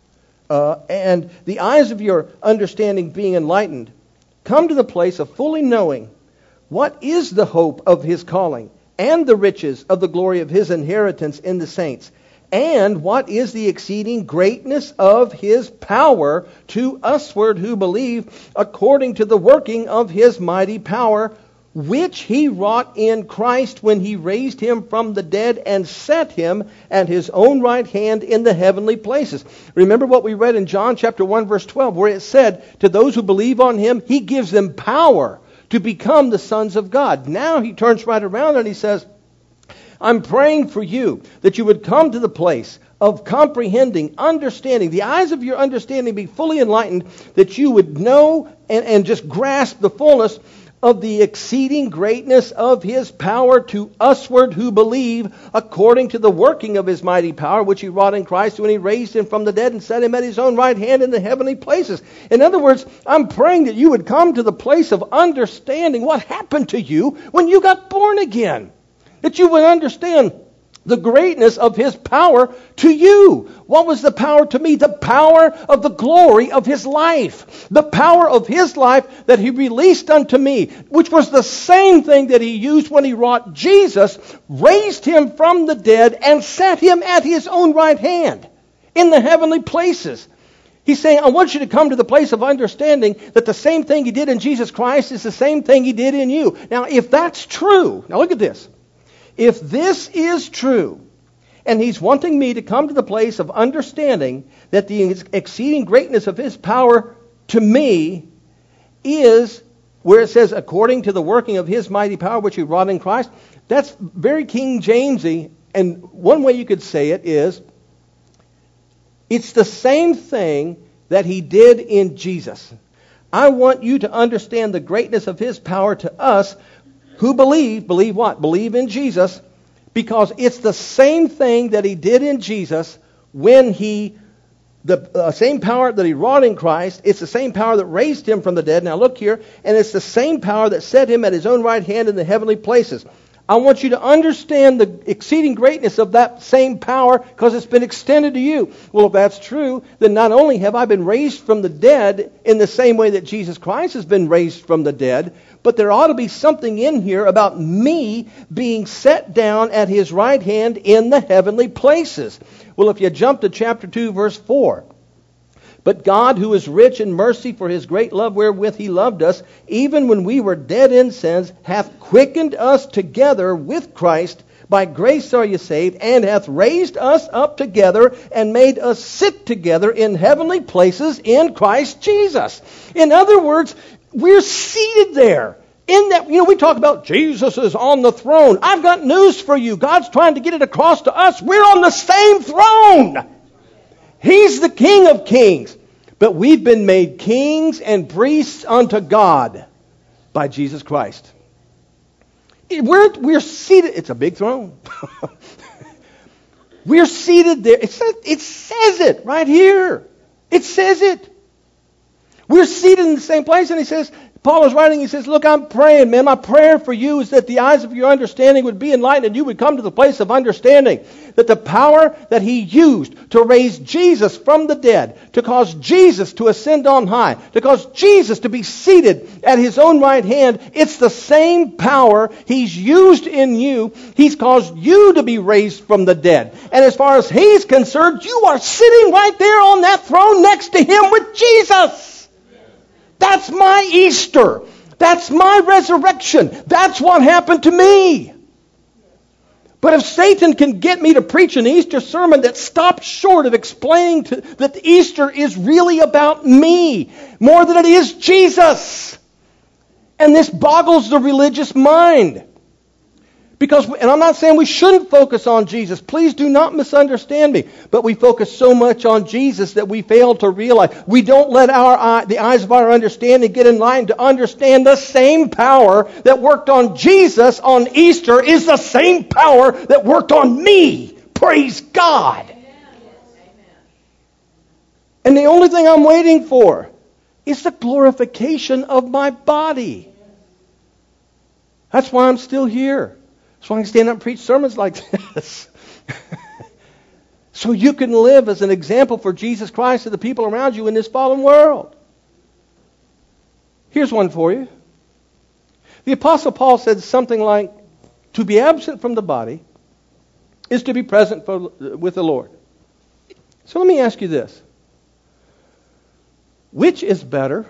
uh, and the eyes of your understanding being enlightened. Come to the place of fully knowing what is the hope of His calling, and the riches of the glory of His inheritance in the saints, and what is the exceeding greatness of His power to usward who believe, according to the working of His mighty power, which He wrought in Christ when He raised Him from the dead and set Him at His own right hand in the heavenly places. Remember what we read in John chapter one verse twelve, where it said, to those who believe on Him, He gives them power to become the sons of God. Now He turns right around and He says, I'm praying for you that you would come to the place of comprehending, understanding, the eyes of your understanding be fully enlightened, that you would know and, and just grasp the fullness of the exceeding greatness of His power to usward who believe, according to the working of His mighty power, which He wrought in Christ when He raised Him from the dead and set Him at His own right hand in the heavenly places. In other words, I'm praying that you would come to the place of understanding what happened to you when you got born again. That you would understand the greatness of His power to you. What was the power to me? The power of the glory of His life. The power of His life that He released unto me, which was the same thing that He used when He wrought Jesus, raised Him from the dead, and set Him at His own right hand in the heavenly places. He's saying, I want you to come to the place of understanding that the same thing He did in Jesus Christ is the same thing He did in you. Now, if that's true, now look at this. If this is true, and He's wanting me to come to the place of understanding that the exceeding greatness of His power to me is where it says, according to the working of His mighty power, which He wrought in Christ, that's very King Jamesy. And one way you could say it is, it's the same thing that He did in Jesus. I want you to understand the greatness of His power to us who believe, believe what? Believe in Jesus, because it's the same thing that He did in Jesus when He, the uh, same power that He wrought in Christ, it's the same power that raised Him from the dead. Now look here, and it's the same power that set Him at His own right hand in the heavenly places. I want you to understand the exceeding greatness of that same power because it's been extended to you. Well, if that's true, then not only have I been raised from the dead in the same way that Jesus Christ has been raised from the dead, but there ought to be something in here about me being set down at His right hand in the heavenly places. Well, if you jump to chapter two, verse four. But God, who is rich in mercy for His great love wherewith He loved us, even when we were dead in sins, hath quickened us together with Christ. By grace are you saved, and hath raised us up together and made us sit together in heavenly places in Christ Jesus. In other words, we're seated there. In that, you know, we talk about Jesus is on the throne. I've got news for you. God's trying to get it across to us. We're on the same throne. He's the King of kings. But we've been made kings and priests unto God by Jesus Christ. We're, we're seated. It's a big throne. We're seated there. It says, it says it right here. It says it. We're seated in the same place. And He says, Paul is writing, he says, look, I'm praying, man. My prayer for you is that the eyes of your understanding would be enlightened and you would come to the place of understanding that the power that he used to raise Jesus from the dead, to cause Jesus to ascend on high, to cause Jesus to be seated at his own right hand, it's the same power he's used in you. He's caused you to be raised from the dead. And as far as he's concerned, you are sitting right there on that throne next to him with Jesus. That's my Easter. That's my resurrection. That's what happened to me. But if Satan can get me to preach an Easter sermon that stops short of explaining to, that Easter is really about me more than it is Jesus, and this boggles the religious mind. Because, and I'm not saying we shouldn't focus on Jesus. Please do not misunderstand me. But we focus so much on Jesus that we fail to realize. We don't let our eye, the eyes of our understanding get in line to understand the same power that worked on Jesus on Easter is the same power that worked on me. Praise God. And the only thing I'm waiting for is the glorification of my body. That's why I'm still here. That's why I can stand up and preach sermons like this. So you can live as an example for Jesus Christ to the people around you in this fallen world. Here's one for you. The Apostle Paul said something like, to be absent from the body is to be present for, with the Lord. So let me ask you this. Which is better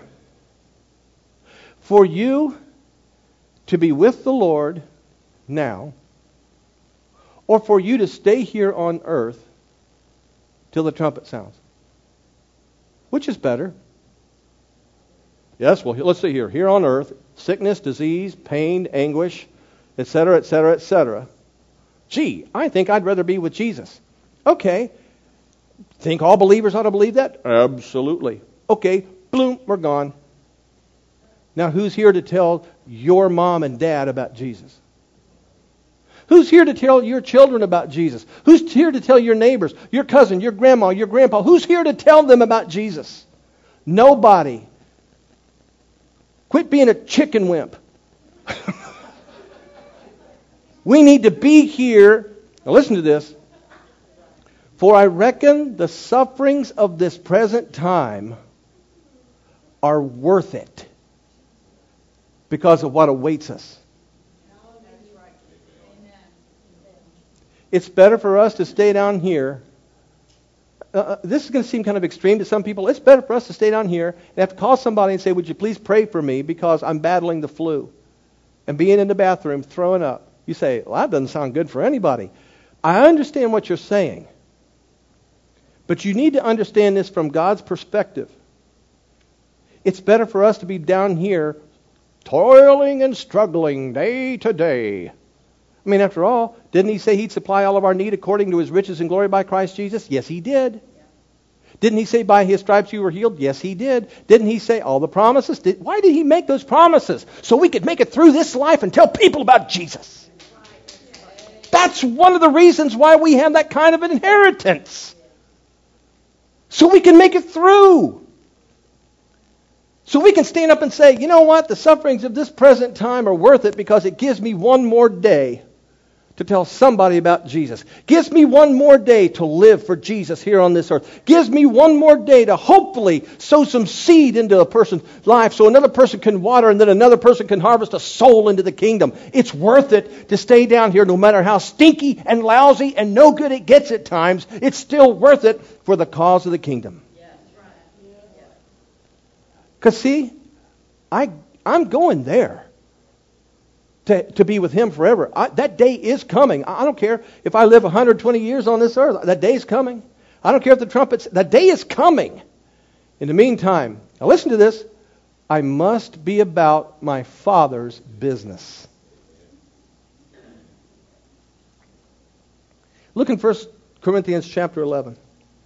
for you to be with the Lord now, or for you to stay here on earth till the trumpet sounds? Which is better? Yes, well, let's see here. Here on earth, sickness, disease, pain, anguish, et cetera, et cetera, et cetera. Gee, I think I'd rather be with Jesus. Okay. Think all believers ought to believe that? Absolutely. Okay, bloom, we're gone. Now, who's here to tell your mom and dad about Jesus? Who's here to tell your children about Jesus? Who's here to tell your neighbors, your cousin, your grandma, your grandpa? Who's here to tell them about Jesus? Nobody. Quit being a chicken wimp. We need to be here. Now listen to this. For I reckon the sufferings of this present time are worth it because of what awaits us. It's better for us to stay down here. Uh, this is going to seem kind of extreme to some people. It's better for us to stay down here and have to call somebody and say, would you please pray for me because I'm battling the flu and being in the bathroom throwing up. You say, well, that doesn't sound good for anybody. I understand what you're saying. But you need to understand this from God's perspective. It's better for us to be down here toiling and struggling day to day. I mean, after all, didn't he say he'd supply all of our need according to his riches and glory by Christ Jesus? Yes, he did. Didn't he say by his stripes you were healed? Yes, he did. Didn't he say all the promises? Did, why did he make those promises? So we could make it through this life and tell people about Jesus. That's one of the reasons why we have that kind of inheritance. So we can make it through. So we can stand up and say, you know what? The sufferings of this present time are worth it because it gives me one more day to tell somebody about Jesus. Gives me one more day to live for Jesus here on this earth. Gives me one more day to hopefully sow some seed into a person's life so another person can water and then another person can harvest a soul into the kingdom. It's worth it to stay down here no matter how stinky and lousy and no good it gets at times. It's still worth it for the cause of the kingdom. Because see, I, I'm going there. To, to be with him forever. I, that day is coming. I, I don't care if I live one hundred twenty years on this earth. That day is coming. I don't care if the trumpets... That day is coming. In the meantime, now listen to this. I must be about my Father's business. Look in First Corinthians chapter eleven.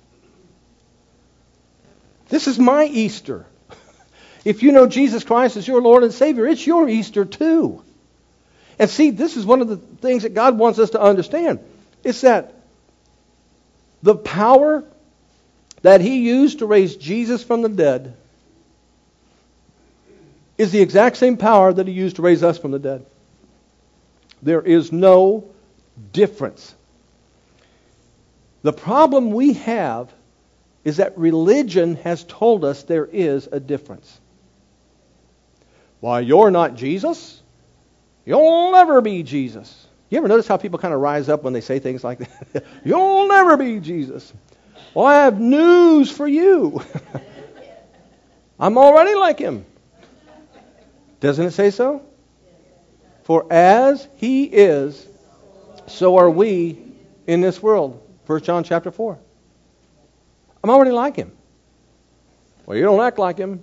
This is my Easter. If you know Jesus Christ as your Lord and Savior, it's your Easter too. And see, this is one of the things that God wants us to understand. It's that the power that he used to raise Jesus from the dead is the exact same power that He used to raise us from the dead. There is no difference. The problem we have is that religion has told us there is a difference. Why, you're not Jesus? You'll never be Jesus. You ever notice how people kind of rise up when they say things like that? You'll never be Jesus. Well, I have news for you. I'm already like Him. Doesn't it say so? For as He is, so are we in this world. First John chapter four. I'm already like Him. Well, you don't act like Him.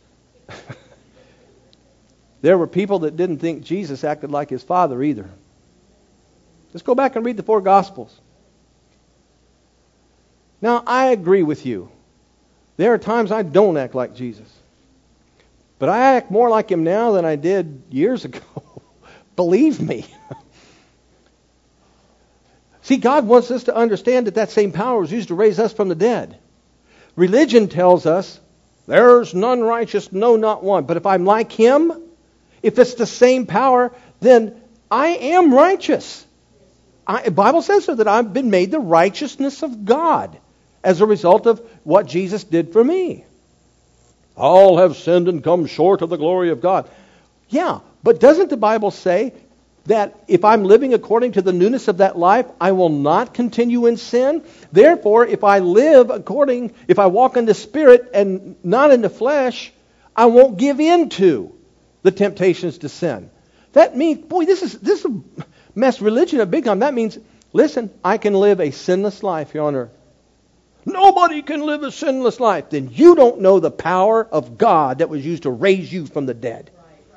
There were people that didn't think Jesus acted like His Father either. Let's go back and read the four Gospels. Now, I agree with you. There are times I don't act like Jesus. But I act more like Him now than I did years ago. Believe me. See, God wants us to understand that that same power was used to raise us from the dead. Religion tells us, there's none righteous, no, not one. But if I'm like Him, if it's the same power, then I am righteous. I, the Bible says so, that I've been made the righteousness of God as a result of what Jesus did for me. All have sinned and come short of the glory of God. Yeah, but doesn't the Bible say that if I'm living according to the newness of that life, I will not continue in sin? Therefore, if I live according, if I walk in the Spirit and not in the flesh, I won't give in to the temptations to sin. That means, boy, this is this is a mess religion a big time. That means, listen, I can live a sinless life here on earth. Nobody can live a sinless life. Then you don't know the power of God that was used to raise you from the dead.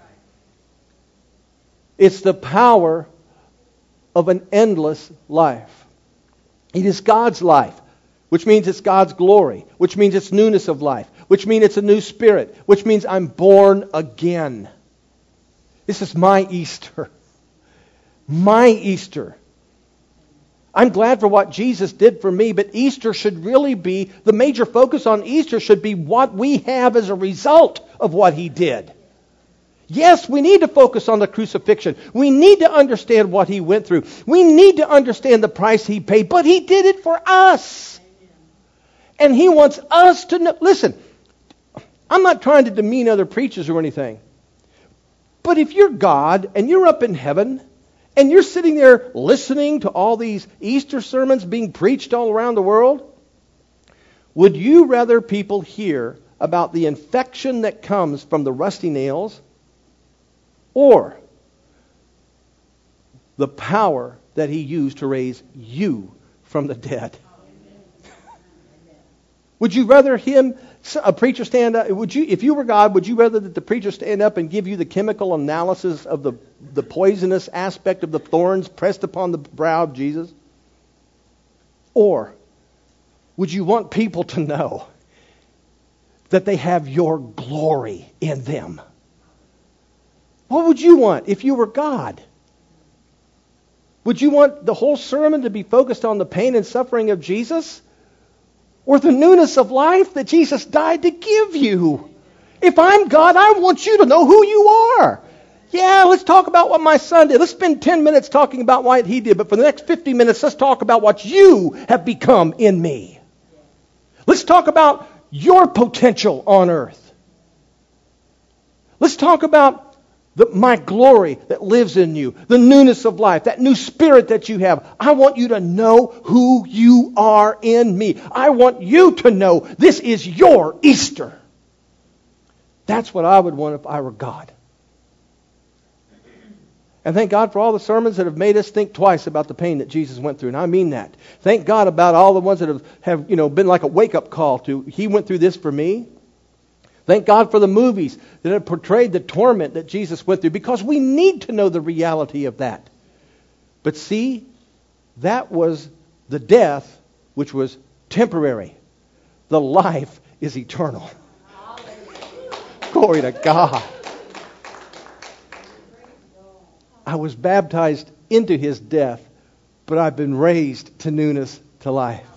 It's the power of an endless life. It is God's life, which means it's God's glory, which means it's newness of life, which means it's a new spirit, which means I'm born again. This is my Easter. My Easter. I'm glad for what Jesus did for me, but Easter should really be, the major focus on Easter should be what we have as a result of what He did. Yes, we need to focus on the crucifixion. We need to understand what He went through. We need to understand the price He paid, but He did it for us. And He wants us to know. Listen, I'm not trying to demean other preachers or anything. But if you're God and you're up in heaven and you're sitting there listening to all these Easter sermons being preached all around the world, would you rather people hear about the infection that comes from the rusty nails, or the power that He used to raise you from the dead? Would you rather him, a preacher stand up, would you, if you were God, would you rather that the preacher stand up and give you the chemical analysis of the, the poisonous aspect of the thorns pressed upon the brow of Jesus? Or would you want people to know that they have your glory in them? What would you want if you were God? Would you want the whole sermon to be focused on the pain and suffering of Jesus? Or the newness of life that Jesus died to give you? If I'm God, I want you to know who you are. Yeah, let's talk about what my son did. Let's spend ten minutes talking about what he did. But for the next fifty minutes, let's talk about what you have become in me. Let's talk about your potential on earth. Let's talk about The, my glory that lives in you, the newness of life, that new spirit that you have. I want you to know who you are in me. I want you to know this is your Easter. That's what I would want if I were God. And thank God for all the sermons that have made us think twice about the pain that Jesus went through. And I mean that. Thank God about all the ones that have, have you know, been like a wake-up call to, He went through this for me. Thank God for the movies that have portrayed the torment that Jesus went through, because we need to know the reality of that. But see, that was the death which was temporary. The life is eternal. Glory to God. I was baptized into His death, but I've been raised to newness to life.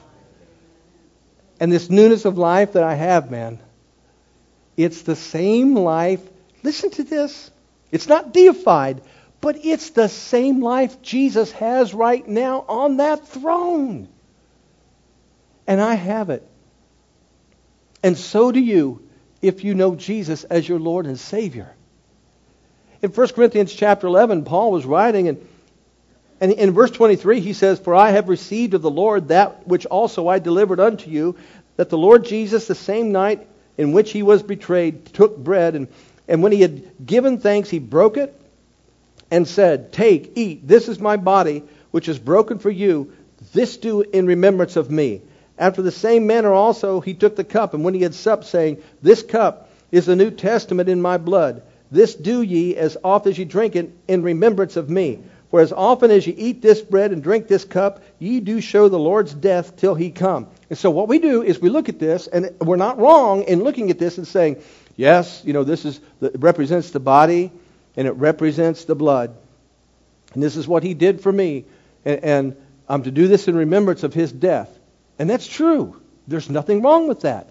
And this newness of life that I have, man, it's the same life Listen to this. It's not deified, but it's the same life Jesus has right now on that throne. And I have it. And so do you if you know Jesus as your Lord and Savior. In First Corinthians chapter eleven, Paul was writing, and, and in verse twenty-three he says, "For I have received of the Lord that which also I delivered unto you, that the Lord Jesus, the same night in which he was betrayed, took bread, and, and when he had given thanks, he broke it, and said, Take, eat, this is my body, which is broken for you. This do in remembrance of me. After the same manner also he took the cup, and when he had supped, saying, This cup is the New Testament in my blood. This do ye as oft as ye drink it in remembrance of me. For as often as ye eat this bread and drink this cup, ye do show the Lord's death till he come." And so what we do is we look at this, and we're not wrong in looking at this and saying, yes, you know, this is it represents the body, and it represents the blood. And this is what he did for me. And, and I'm to do this in remembrance of his death. And that's true. There's nothing wrong with that.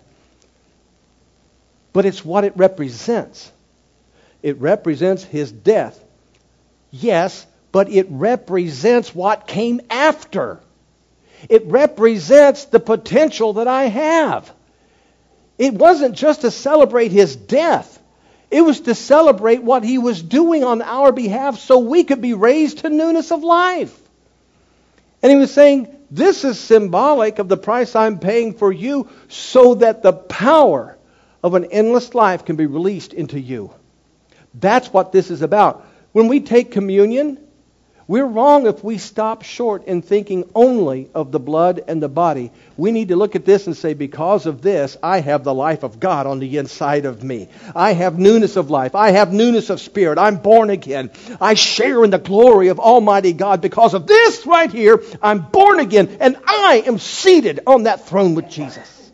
But it's what it represents. It represents his death. Yes, but it represents what came after. It represents the potential that I have. It wasn't just to celebrate his death. It was to celebrate what he was doing on our behalf so we could be raised to newness of life. And he was saying, this is symbolic of the price I'm paying for you so that the power of an endless life can be released into you. That's what this is about. When we take communion, we're wrong if we stop short in thinking only of the blood and the body. We need to look at this and say, because of this, I have the life of God on the inside of me. I have newness of life. I have newness of spirit. I'm born again. I share in the glory of Almighty God. Because of this right here, I'm born again, and I am seated on that throne with Jesus.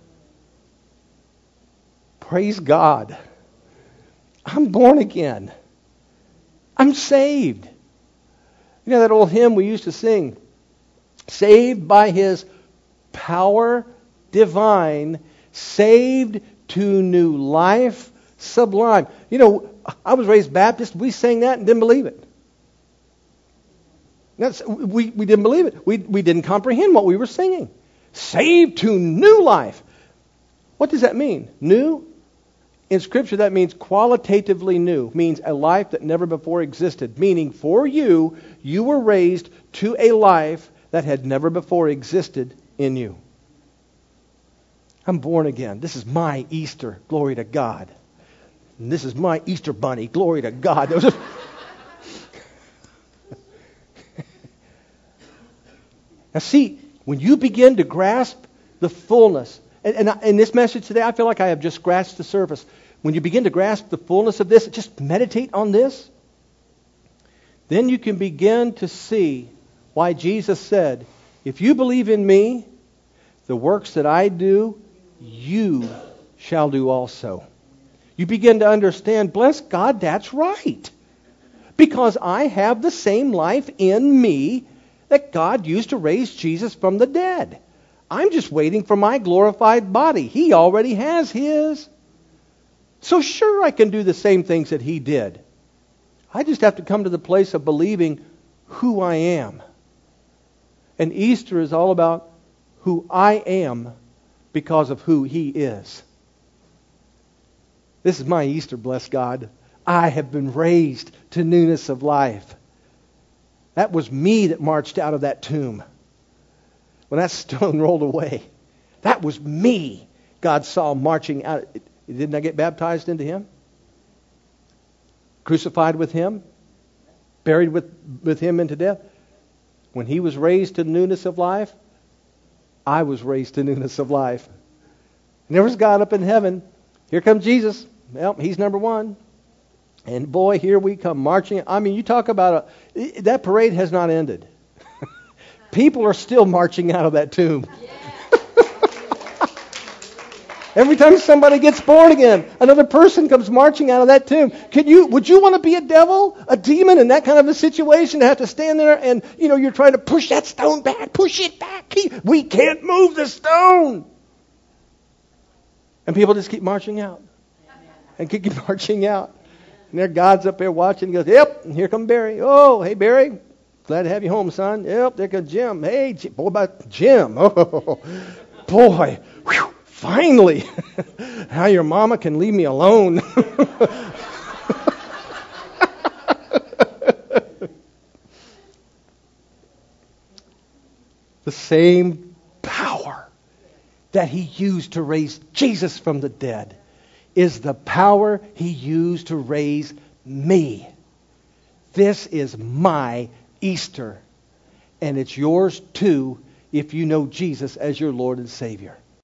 Praise God. I'm born again. I'm saved. You know that old hymn we used to sing? Saved by his power divine, saved to new life sublime. You know, I was raised Baptist. We sang that and didn't believe it. That's, we, we didn't believe it. We, we didn't comprehend what we were singing. Saved to new life. What does that mean? New? In Scripture, that means qualitatively new, means a life that never before existed. Meaning, for you, you were raised to a life that had never before existed in you. I'm born again. This is my Easter. Glory to God. And this is my Easter bunny. Glory to God. Those are... Now see, when you begin to grasp the fullness, and, and in this message today, I feel like I have just scratched the surface. When you begin to grasp the fullness of this, just meditate on this, then you can begin to see why Jesus said, if you believe in me, the works that I do, you shall do also. You begin to understand, bless God, that's right. Because I have the same life in me that God used to raise Jesus from the dead. I'm just waiting for my glorified body. He already has his. So sure, I can do the same things that he did. I just have to come to the place of believing who I am. And Easter is all about who I am because of who he is. This is my Easter, bless God. I have been raised to newness of life. That was me that marched out of that tomb. When that stone rolled away, that was me God saw marching out. Didn't I get baptized into him? Crucified with him? Buried with, with him into death? When he was raised to newness of life, I was raised to newness of life. And there was God up in heaven. Here comes Jesus. Well, he's number one. And boy, here we come marching. I mean, you talk about a... That parade has not ended. People are still marching out of that tomb. Every time somebody gets born again, another person comes marching out of that tomb. Could you? Would you want to be a devil, a demon in that kind of a situation to have to stand there and, you know, you're trying to push that stone back, push it back. We can't move the stone. And people just keep marching out and keep marching out. And there God's up there watching. He goes, yep, and here come Barry. Oh, hey, Barry. Glad to have you home, son. Yep, there comes Jim. Hey, Jim. Boy, about Jim. Oh, boy. Whew, finally. How your mama can leave me alone. The same power that he used to raise Jesus from the dead is the power he used to raise me. This is my Easter. And it's yours too if you know Jesus as your Lord and Savior.